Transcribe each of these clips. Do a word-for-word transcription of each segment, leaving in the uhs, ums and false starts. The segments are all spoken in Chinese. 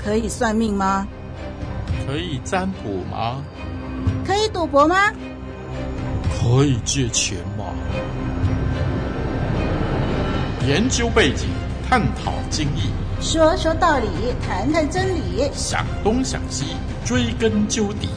可以算命吗？ 可以占卜吗？ 可以赌博吗？ 可以借钱吗？研究背景，探讨经义， 说说道理，谈谈真理， 想东想西，追根究底。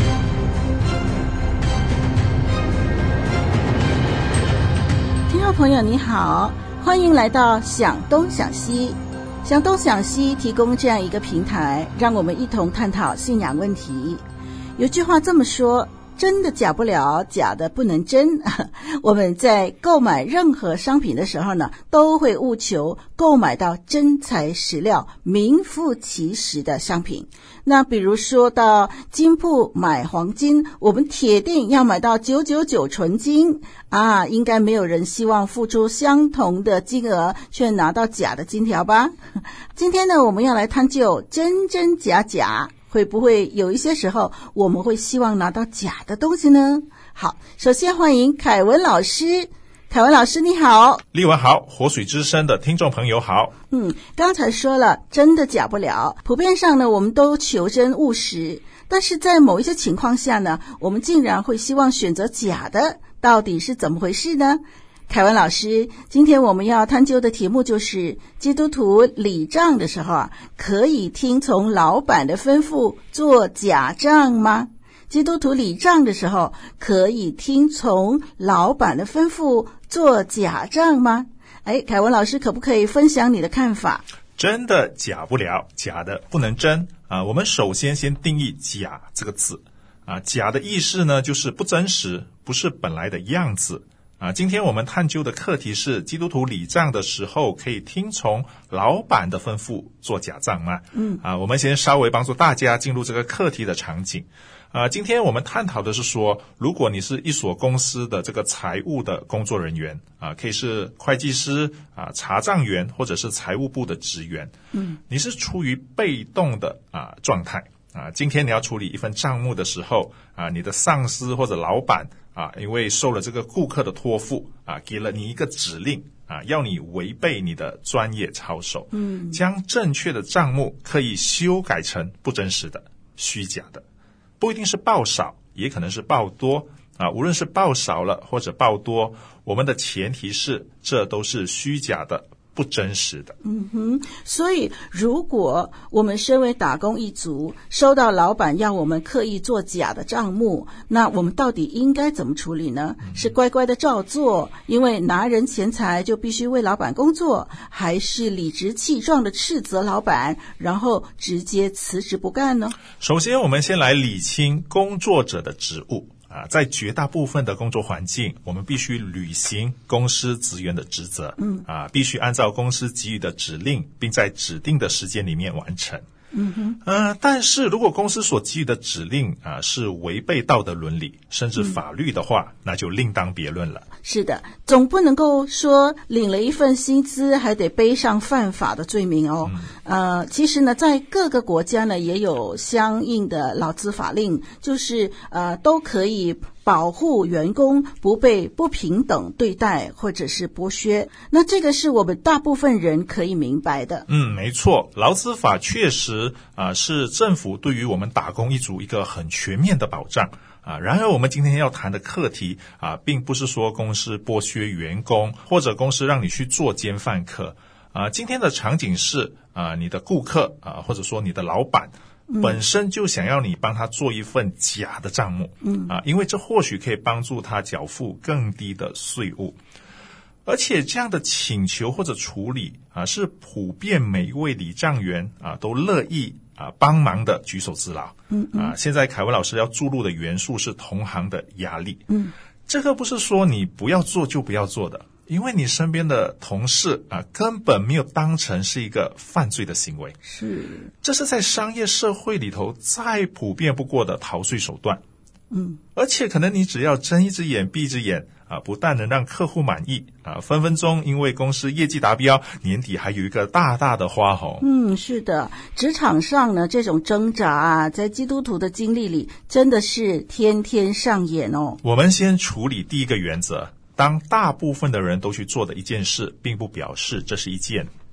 听众朋友你好，欢迎来到想东想西。想东想西提供这样一个平台，让我们一同探讨信仰问题。有句话这么说，真的假不了，假的不能真。我们在购买任何商品的时候呢，都会务求购买到真材实料、名副其实的商品。那比如说到金铺买黄金，我们铁定要买到九九九纯金啊，应该没有人希望付出相同的金额却拿到假的金条吧。今天呢，我们要来探究真真假假，会不会有一些时候我们会希望拿到假的东西呢？好，首先欢迎凯文老师。凯文老师你好。 丽文好，活水之声的听众朋友好。 嗯，刚才说了真的假不了，普遍上呢我们都求真务实，但是在某一些情况下呢，我们竟然会希望选择假的，到底是怎么回事呢？凯文老师，今天我们要探究的题目就是基督徒理账的时候啊，可以听从老板的吩咐做假账吗？基督徒理账的时候可以听从老板的吩咐做假账吗？哎，凯文老师可不可以分享你的看法？ 真的假不了，假的不能真啊！我们首先先定义假这个字啊，假的意思呢就是不真实，不是本来的样子。啊，今天我们探究的课题是基督徒理账的时候可以听从老板的吩咐做假账吗？嗯，啊，我们先稍微帮助大家进入这个课题的场景。啊，今天我们探讨的是说，如果你是一所公司的这个财务的工作人员啊，可以是会计师啊、查账员或者是财务部的职员，嗯，你是处于被动的啊状态啊。今天你要处理一份账目的时候啊，你的上司或者老板啊，因为受了这个顾客的托付啊，给了你一个指令啊，要你违背你的专业操守，嗯，将正确的账目刻意修改成不真实的、虚假的。不一定是报少，也可能是报多啊。无论是报少了或者报多，我们的前提是这都是虚假的、不真实的。 嗯哼，所以如果我们身为打工一族，收到老板要我们刻意做假的账目，那我们到底应该怎么处理呢？嗯、是乖乖的照做，因为拿人钱财就必须为老板工作，还是理直气壮的斥责老板，然后直接辞职不干呢？ 首先，我们先来理清工作者的职务。啊，在绝大部分的工作环境，我们必须履行公司职员的职责，嗯，啊，必须按照公司给予的指令，并在指定的时间里面完成。嗯哼，呃，但是如果公司所给予的指令啊是违背道德伦理甚至法律的话，嗯、那就另当别论了。 是的，总不能够说领了一份薪资还得背上犯法的罪名哦。嗯、呃，其实呢，在各个国家呢也有相应的劳资法令，就是呃都可以保护员工不被不平等对待或者是剥削。那这个是我们大部分人可以明白的。 嗯，没错，劳资法确实啊、呃、是政府对于我们打工一族一个很全面的保障啊。然而我们今天要谈的课题啊，并不是说公司剥削员工，或者公司让你去做奸犯科啊。今天的场景是啊，你的顾客啊，或者说你的老板本身就想要你帮他做一份假的账目，嗯啊，因为这或许可以帮助他缴付更低的税务，而且这样的请求或者处理啊，是普遍每一位理账员啊都乐意啊帮忙的举手之劳，嗯啊，现在凯文老师要注入的元素是同行的压力，嗯，这个不是说你不要做就不要做的。因为你身边的同事啊，根本没有当成是一个犯罪的行为， 是， 这是在商业社会里头再普遍不过的逃税手段。嗯，而且可能你只要睁一只眼闭一只眼啊，不但能让客户满意啊，分分钟因为公司业绩达标，年底还有一个大大的花红。 嗯，是的，职场上呢，这种挣扎啊，在基督徒的经历里，真的是天天上演哦。 我们先处理第一个原则。当大部分的人都去做的一件事，并不表示这是一件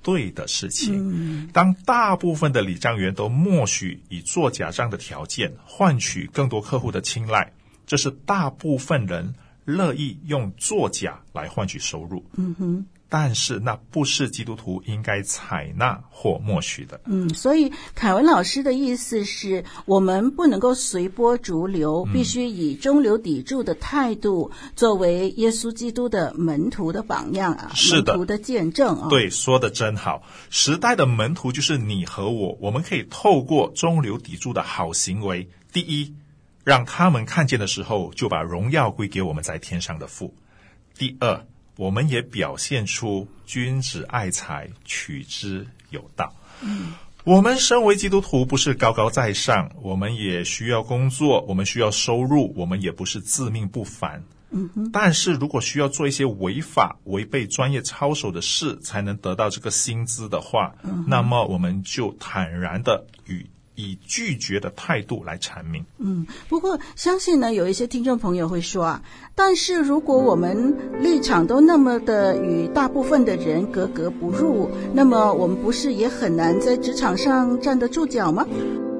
对的事情。嗯、当大部分的理账员都默许以做假账的条件换取更多客户的青睐，这是大部分人乐意用作假来换取收入。嗯哼。但是那不是基督徒应该采纳或默许的。嗯， 所以凯文老师的意思是，我们不能够随波逐流，必须以中流砥柱的态度，作为耶稣基督的门徒的榜样啊， 是的， 门徒的见证啊。 对，说得真好。时代的门徒就是你和我，我们可以透过中流砥柱的好行为，第一，让他们看见的时候，就把荣耀归给我们在天上的父；第二，我们也表现出君子爱财，取之有道。嗯，我们身为基督徒不是高高在上，我们也需要工作，我们需要收入，我们也不是自命不凡。嗯哼，但是如果需要做一些违法、违背专业操守的事才能得到这个薪资的话，嗯、那么我们就坦然的与以拒绝的态度来阐明。 嗯，不过相信呢，有一些听众朋友会说啊，但是如果我们立场都那么的与大部分的人格格不入，那么我们不是也很难在职场上站得住脚吗？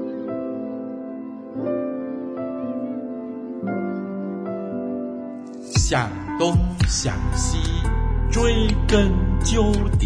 想东想西，追根究底。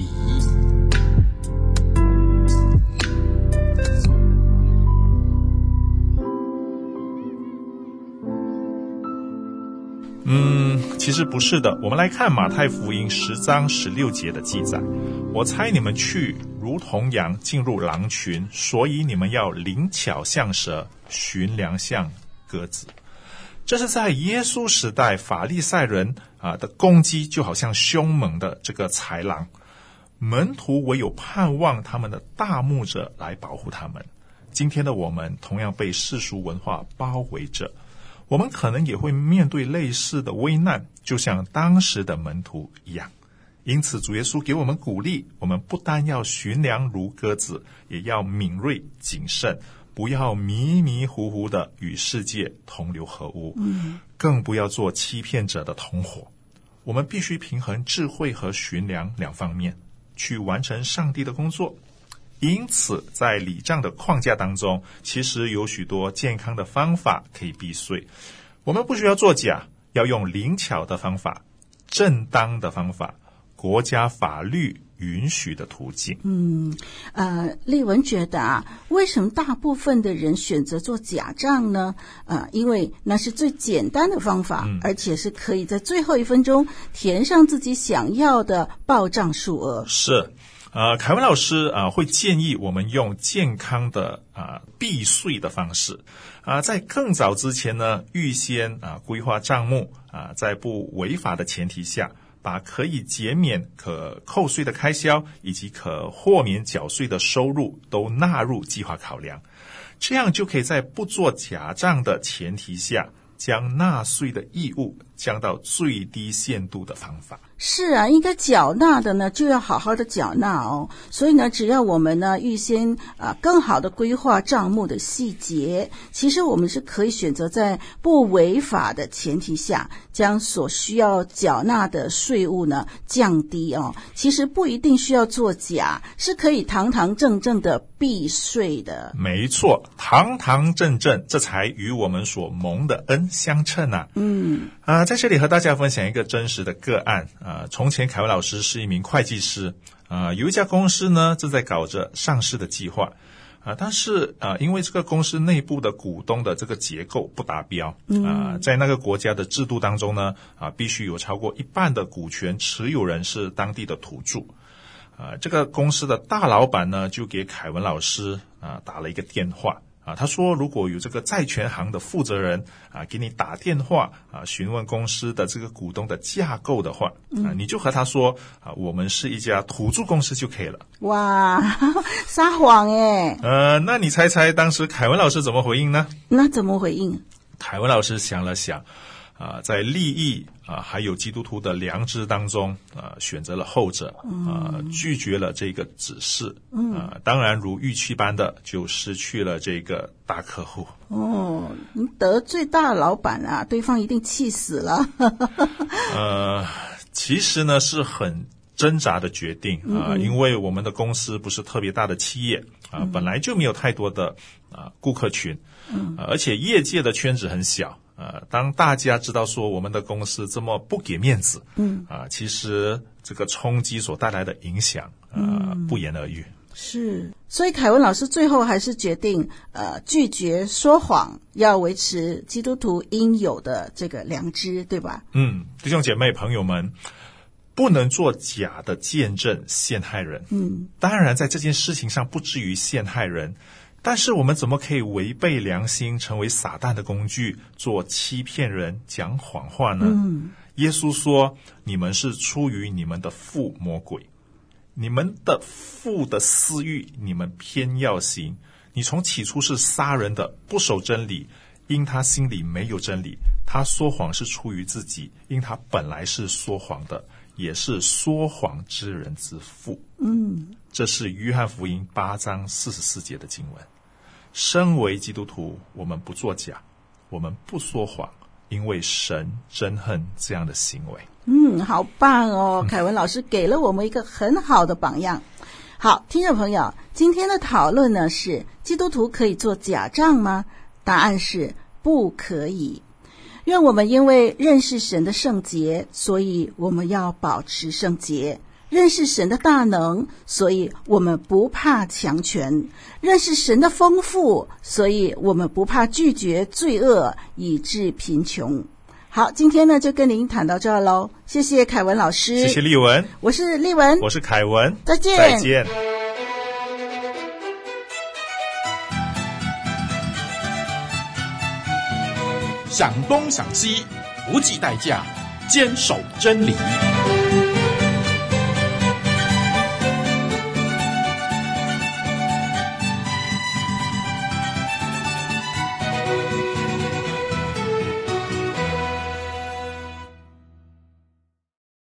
嗯，其实不是的。我们来看马太福音十章十六节的记载：我差你们去，如同羊进入狼群，所以你们要灵巧像蛇，驯良像鸽子。这是在耶稣时代法利赛人啊的攻击，就好像凶猛的这个豺狼，门徒唯有盼望他们的大牧者来保护他们。今天的我们同样被世俗文化包围着，我们可能也会面对类似的危难，就像当时的门徒一样。因此主耶稣给我们鼓励，我们不但要驯良如鸽子，也要敏锐谨慎，不要迷迷糊糊的与世界同流合污，嗯，更不要做欺骗者的同伙。我们必须平衡智慧和驯良两方面，去完成上帝的工作。因此在礼账的框架当中，其实有许多健康的方法可以避税。我们不需要作假，要用灵巧的方法，正当的方法，国家法律允许的途径。 嗯，呃，丽文觉得啊，为什么大部分的人选择做假账呢？呃，因为那是最简单的方法，嗯、而且是可以在最后一分钟填上自己想要的报账数额。 是。呃，凯文老师啊、呃，会建议我们用健康的啊、呃、避税的方式啊、呃，在更早之前呢，预先啊、呃、规划账目啊、呃，在不违法的前提下，把可以减免、可扣税的开销以及可豁免缴税的收入都纳入计划考量，这样就可以在不做假账的前提下，将纳税的义务降到最低限度的方法。 是啊，应该缴纳的呢，就要好好的缴纳哦。所以呢，只要我们呢预先啊、呃、更好的规划账目的细节，其实我们是可以选择在不违法的前提下，将所需要缴纳的税务呢降低哦。其实不一定需要作假，是可以堂堂正正的避税的。 没错，堂堂正正，这才与我们所蒙的恩相称啊。嗯啊、呃，在这里和大家分享一个真实的个案。啊、呃，从前凯文老师是一名会计师，啊、呃，有一家公司呢正在搞着上市的计划，啊、呃，但是啊、呃，因为这个公司内部的股东的这个结构不达标，啊、呃，在那个国家的制度当中呢，啊、呃，必须有超过一半的股权持有人是当地的土著，啊、呃，这个公司的大老板呢就给凯文老师啊、呃、打了一个电话。啊，他说如果有这个债权行的负责人啊给你打电话啊询问公司的这个股东的架构的话，啊你就和他说啊我们是一家土著公司就可以了。 哇，撒谎耶！ 呃，那你猜猜当时凯文老师怎么回应呢？ 那怎么回应？ 凯文老师想了想，啊，在利益啊还有基督徒的良知当中啊，选择了后者啊，拒绝了这个指示啊。当然，如预期般的就失去了这个大客户。 哦，你得罪大老板啊，对方一定气死了。 呃，其实呢是很挣扎的决定啊、呃，因为我们的公司不是特别大的企业啊、呃，本来就没有太多的啊、呃、顾客群，嗯、呃，而且业界的圈子很小，呃，当大家知道说我们的公司这么不给面子，嗯，啊、呃，其实这个冲击所带来的影响，呃，嗯、不言而喻。 是，所以凯文老师最后还是决定呃拒绝说谎，要维持基督徒应有的这个良知，对吧？ 嗯，弟兄姐妹朋友们，不能做假的见证陷害人。嗯，当然在这件事情上不至于陷害人，但是我们怎么可以违背良心，成为撒旦的工具，做欺骗人、讲谎话呢？嗯，耶稣说，你们是出于你们的父魔鬼，你们的父的私欲，你们偏要行。你从起初是杀人的，不守真理，因他心里没有真理。他说谎是出于自己，因他本来是说谎的，也是说谎之人之父。嗯，这是约翰福音八章四十四节的经文。身为基督徒，我们不作假，我们不说谎，因为神憎恨这样的行为。 嗯，好棒哦！凯文老师给了我们一个很好的榜样。好，听众朋友，今天的讨论呢是：基督徒可以做假账吗？答案是不可以。愿我们因为认识神的圣洁，所以我们要保持圣洁；认识神的大能，所以我们不怕强权；认识神的丰富，所以我们不怕拒绝罪恶，以致贫穷。好，今天呢就跟您谈到这儿喽，谢谢凯文老师， 谢谢丽文， 我是丽文， 我是凯文， 再见， 再见。 想东想西，不计代价，坚守真理。